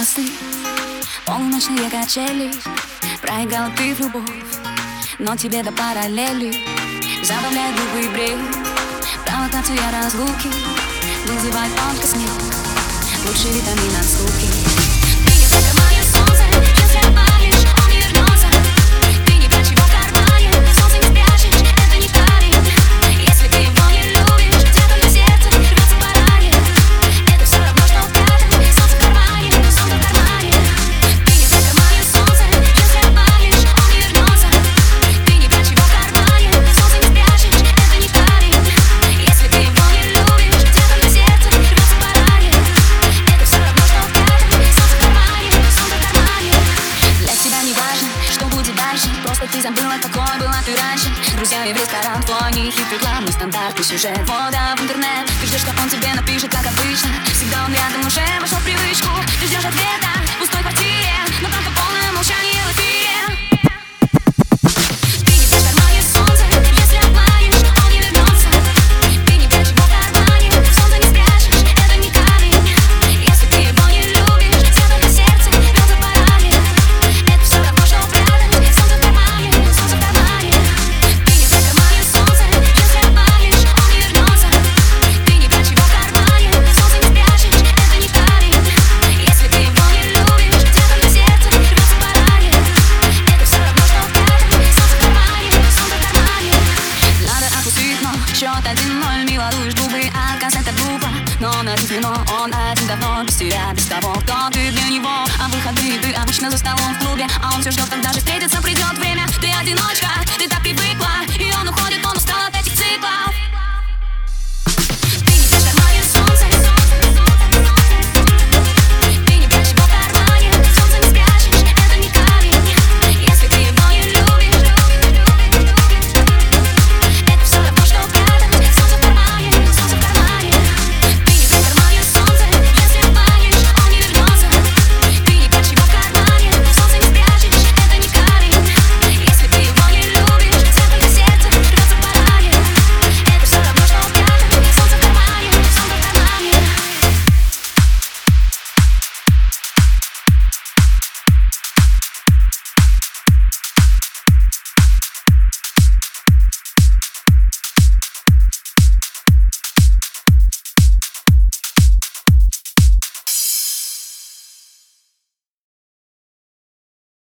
мосты, полуночные качели. Проиграл ты в любовь, но тебе до параллели. Забавляет глупый бред, провокация разлуки. Вызывает только смех, лучший витамин от скуки. Ты не как мое солнце, если обманешь, он не вернется. Ты не прячь его в кармане, солнце не спрячешь, это не камень. Если ты его не любишь, где-то на сердце рвется поранее. Это все равно, что прятать солнце в кармане, солнце в кармане. Ты не как мое солнце, если обманешь, он не вернется. Ты не прячь его в кармане, солнце не спрячешь, это не камень. Если ты его не любишь, где-то на сердце рвется поранее. Это все равно, что прятать солнце в кармане, солнце в кармане. Для тебя не важно, что будет дальше, просто ты забыла, какой была ты раньше. Друзьями в ресторан, твой нехитрый план, стандартный сюжет. Вода в интернет, ты ждешь, что он тебе напишет, как обычно. Всегда он рядом, уже вошел в привычку. Ты ждешь ответа в пустой квартире, но там полное молчание в эфире. Ты не прячь в кармане солнце, если обманешь, он не вернется. Ты не прячь его в кармане, солнце не спрячешь, это не камень. Если ты его не любишь, где-то на сердце рвется поранее. Это все равно, что прятать солнце в кармане, солнце в кармане. Ты не прячь в кармане солнце, если обманешь, он не вернется. Ты не прячь его в кармане, солнце не спрячешь, это не камень. Если ты его не любишь, где-то на сердце рвется поранее. Это все равно, что прятать солнце в кармане, солнце в кармане. Надо отпустить, но счет 1-0, милуешь губы, отказ это глупо. Но на звено он один давно, без тебя, без того, кто ты для него. А выходные ты обычно за столом в клубе, а он все ждет, когда же встретиться придет время. Ты одиночка, ты так привыкла, и он уходит, он